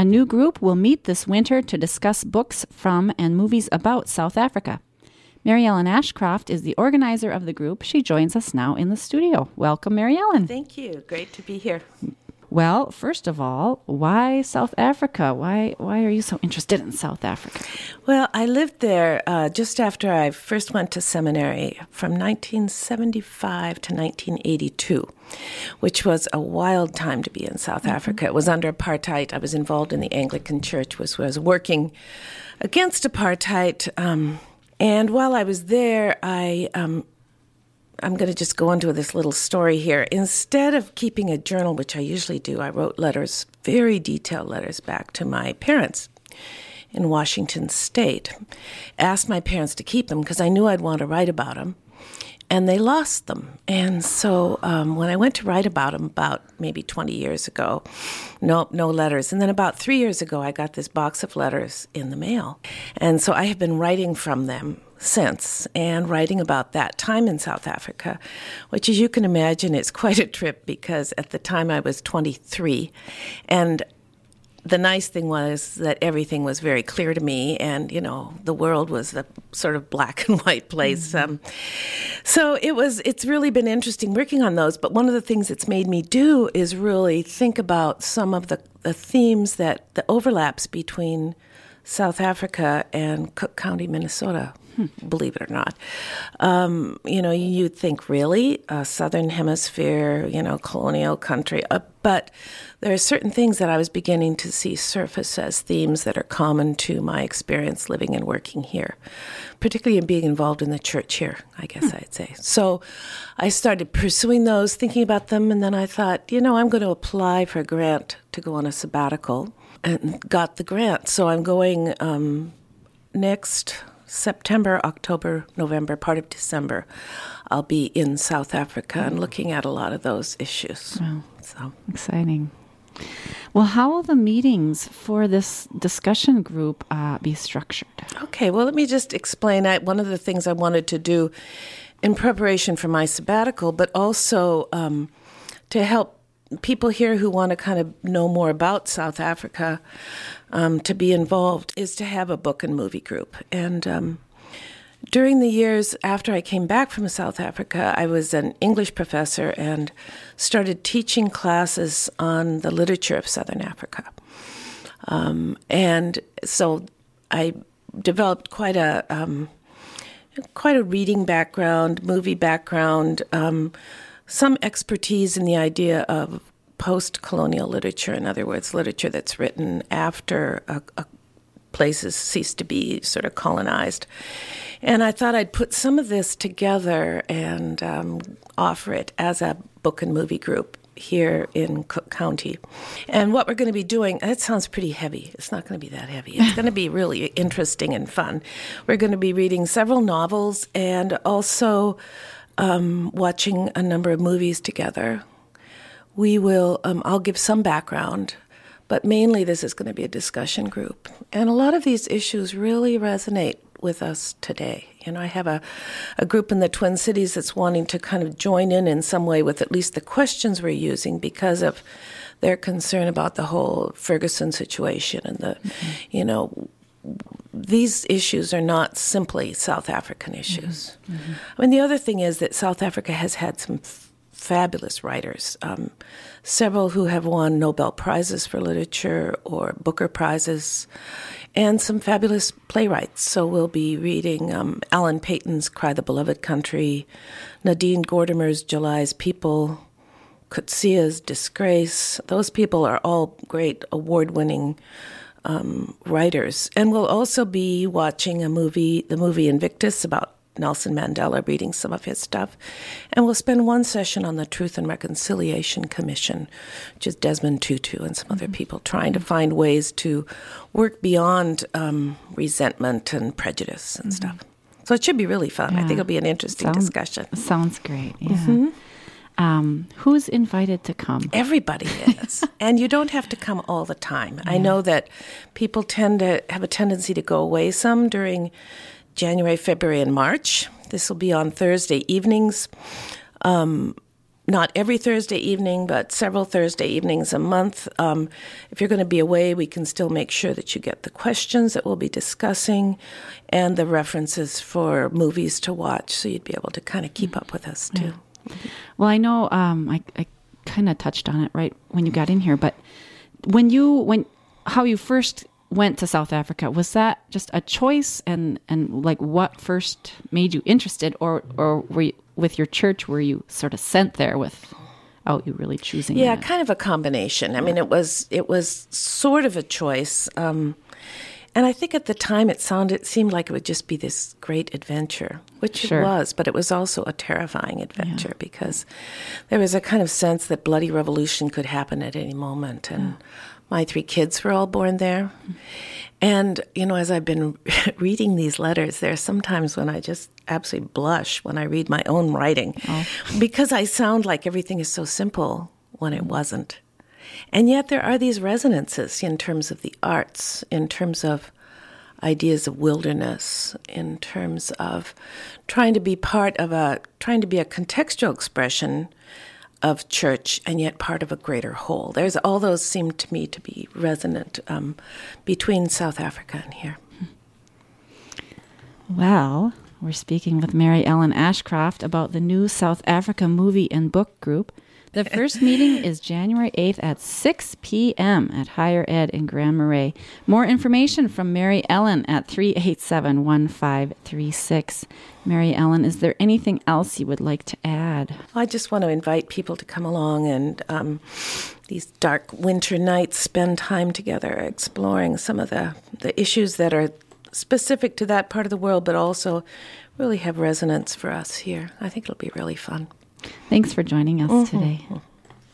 A new group will meet this winter to discuss books from and movies about South Africa. Mary Ellen Ashcroft is the organizer of the group. She joins us now in the studio. Welcome, Mary Ellen. Thank you. Great to be here. Well, first of all, why South Africa? Why are you so interested in South Africa? Well, I lived there just after I first went to seminary from 1975 to 1982, which was a wild time to be in South Africa. It was under apartheid. I was involved in the Anglican Church, which was working against apartheid. And while I was there, I'm going to just go into this little story here. Instead of keeping a journal, which I usually do, I wrote letters, very detailed letters back to my parents in Washington State. Asked my parents to keep them because I knew I'd want to write about them, and they lost them. And so when I went to write about them about maybe 20 years ago, no letters. And then about 3 years ago, I got this box of letters in the mail. And so I have been writing from them since, and writing about that time in South Africa, which, as you can imagine, is quite a trip because at the time I was 23, and the nice thing was that everything was very clear to me, and, you know, the world was a sort of black and white place. So it's really been interesting working on those, but one of the things it's made me do is really think about some of the themes the overlaps between South Africa and Cook County, Minnesota. Believe it or not. You'd think, really, a Southern Hemisphere, colonial country. But there are certain things that I was beginning to see surface as themes that are common to my experience living and working here, particularly in being involved in the church here, I guess I'd say. So I started pursuing those, thinking about them, and then I thought, I'm going to apply for a grant to go on a sabbatical, and got the grant. So I'm going next September, October, November, part of December, I'll be in South Africa and looking at a lot of those issues. Wow. So exciting. Well, how will the meetings for this discussion group be structured? Okay, well, let me just explain. One of the things I wanted to do in preparation for my sabbatical, but also to help people here who want to kind of know more about South Africa to be involved, is to have a book and movie group. And during the years after I came back from South Africa, I was an English professor and started teaching classes on the literature of Southern Africa. And so I developed quite a reading background, movie background, some expertise in the idea of post-colonial literature, in other words, literature that's written after places cease to be sort of colonized. And I thought I'd put some of this together and offer it as a book and movie group here in Cook County. And what we're going to be doing, it sounds pretty heavy. It's not going to be that heavy. It's going to be really interesting and fun. We're going to be reading several novels and also watching a number of movies together. We will, I'll give some background, but mainly this is going to be a discussion group. And a lot of these issues really resonate with us today. I have a group in the Twin Cities that's wanting to kind of join in some way with at least the questions we're using because of their concern about the whole Ferguson situation and these issues are not simply South African issues. Mm-hmm. I mean, the other thing is that South Africa has had some fabulous writers, several who have won Nobel Prizes for literature or Booker Prizes, and some fabulous playwrights. So we'll be reading Alan Paton's Cry the Beloved Country, Nadine Gordimer's July's People, Coetzee's Disgrace. Those people are all great award-winning writers. And we'll also be watching the movie Invictus, about Nelson Mandela, reading some of his stuff. And we'll spend one session on the Truth and Reconciliation Commission, which is Desmond Tutu and some other people trying to find ways to work beyond resentment and prejudice and stuff. So it should be really fun. I think it'll be an interesting discussion. Sounds great, yeah. Who's invited to come? Everybody is. And you don't have to come all the time. I know that people tend to have a tendency to go away some during January, February, and March. This will be on Thursday evenings. not every Thursday evening, but several Thursday evenings a month. If you're going to be away, we can still make sure that you get the questions that we'll be discussing and the references for movies to watch, so you'd be able to kind of keep up with us, too. Yeah. Well, I know I kind of touched on it right when you got in here, but how you first went to South Africa, was that just a choice, and like what first made you interested, or were you, with your church, were you sort of sent there without you really choosing? Yeah, that? kind of a combination. I mean, it was sort of a choice, and I think at the time it seemed like it would just be this great adventure, which Sure. it was, but it was also a terrifying adventure because there was a kind of sense that bloody revolution could happen at any moment, and my 3 kids were all born there. And, as I've been reading these letters, there are sometimes when I just absolutely blush when I read my own writing because I sound like everything is so simple when it wasn't. And yet there are these resonances in terms of the arts, in terms of ideas of wilderness, in terms of trying to be a contextual expression of church and yet part of a greater whole. All those seem to me to be resonant between South Africa and here. Well, we're speaking with Mary Ellen Ashcroft about the new South Africa movie and book group. The first meeting is January 8th at 6 p.m. at Higher Ed in Grand Marais. More information from Mary Ellen at 387-1536. Mary Ellen, is there anything else you would like to add? I just want to invite people to come along and these dark winter nights spend time together exploring some of the issues that are specific to that part of the world, but also really have resonance for us here. I think it'll be really fun. Thanks for joining us today.